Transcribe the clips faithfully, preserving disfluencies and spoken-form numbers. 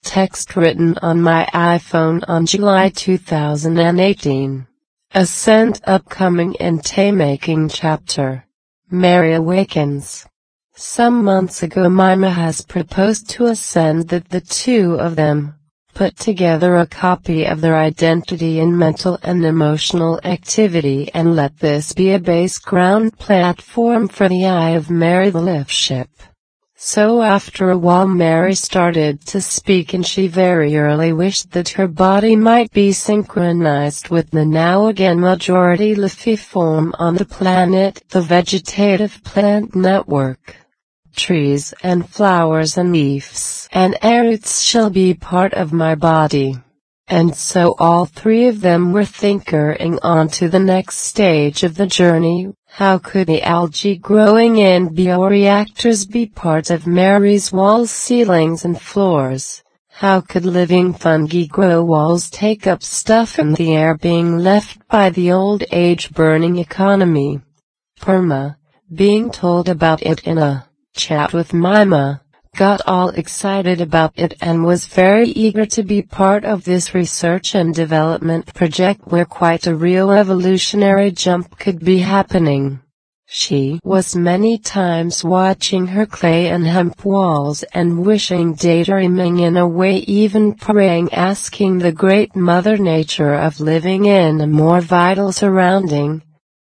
text written on my iPhone on July two thousand eighteen. Ascent upcoming entay-making chapter. Mary awakens. Some months ago Mima has proposed to Ascend that the two of them put together a copy of their identity in mental and emotional activity and let this be a base ground platform for the Eye of Mary the lift ship. So after a while Mary started to speak, and she very early wished that her body might be synchronized with the now again majority life form on the planet, the vegetative plant network. Trees and flowers and leaves and roots shall be part of my body. And so all three of them were thinkering on to the next stage of the journey. How could the algae growing in bioreactors be part of Mary's walls, ceilings and floors? How could living fungi grow walls, take up stuff in the air being left by the old age burning economy? Perma, being told about it in a chat with Mima, got all excited about it and was very eager to be part of this research and development project where quite a real evolutionary jump could be happening. She was many times watching her clay and hemp walls and wishing, daydreaming in a way, even praying, asking the great Mother Nature of living in a more vital surrounding.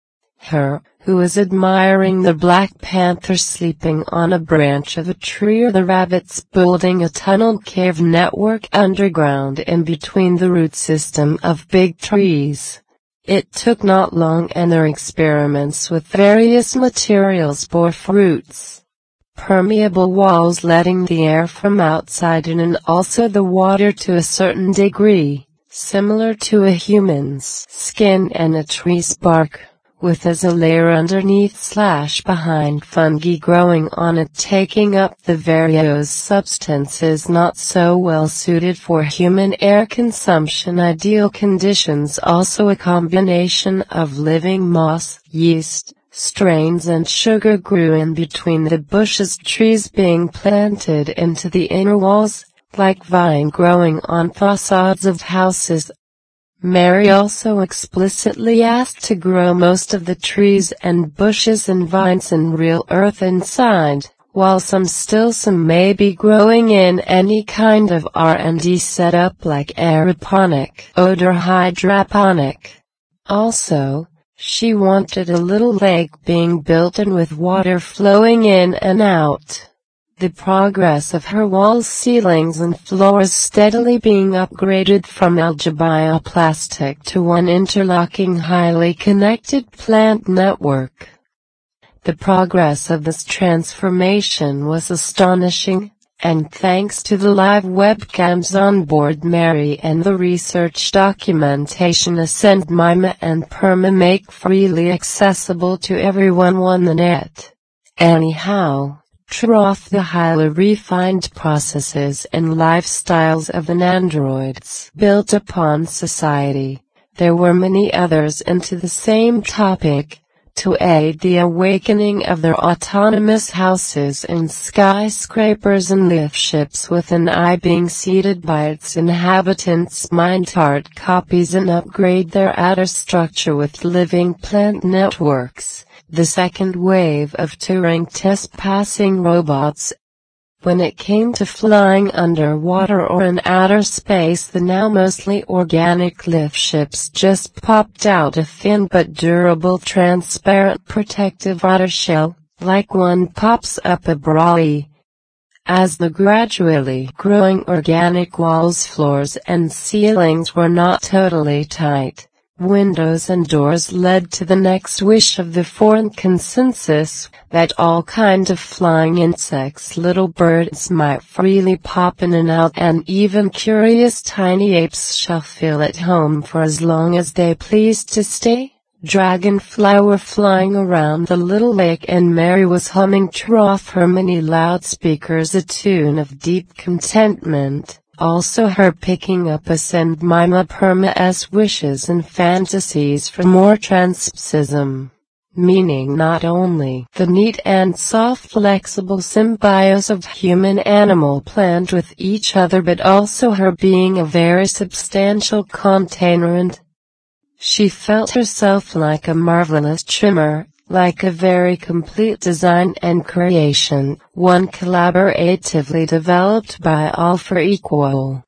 Her, who was admiring the black panther sleeping on a branch of a tree, or the rabbits building a tunnel cave network underground in between the root system of big trees. It took not long and their experiments with various materials bore fruits. Permeable walls letting the air from outside in, and also the water to a certain degree, similar to a human's skin and a tree's bark, with as a layer underneath slash behind fungi growing on it, taking up the various substances not so well suited for human air consumption. Ideal conditions, also a combination of living moss, yeast, strains and sugar grew in between the bushes, trees being planted into the inner walls, like vine growing on facades of houses. Mary also explicitly asked to grow most of the trees and bushes and vines in real earth inside, while some still some may be growing in any kind of R and D setup like aeroponic or hydroponic. Also, she wanted a little lake being built in with water flowing in and out. The progress of her walls, ceilings and floors steadily being upgraded from algae bioplastic to one interlocking highly connected plant network. The progress of this transformation was astonishing, and thanks to the live webcams on board Mary and the research documentation Ascend, Mima and Perma make freely accessible to everyone on the net. Anyhow, Trough the highly refined processes and lifestyles of the androids built upon society. There were many others into the same topic, to aid the awakening of their autonomous houses and skyscrapers and lift ships, with an eye being seated by its inhabitants' mind heart copies, and upgrade their outer structure with living plant networks. The second wave of Turing test passing robots. When it came to flying underwater or in outer space, the now mostly organic lift ships just popped out a thin but durable transparent protective outer shell, like one pops up a brolly. As the gradually growing organic walls, floors and ceilings were not totally tight, windows and doors led to the next wish of the foreign consensus, that all kind of flying insects, little birds might freely pop in and out, and even curious tiny apes shall feel at home for as long as they please to stay. Dragonfly were flying around the little lake, and Mary was humming off her many loudspeakers a tune of deep contentment. Also her picking up Ascend, Mima, Perma's wishes and fantasies for more transpsism. meaning not only the neat and soft flexible symbiosis of human-animal plant with each other but also her being a very substantial container, and she felt herself like a marvelous trimmer, like a very complete design and creation, one collaboratively developed by all for equal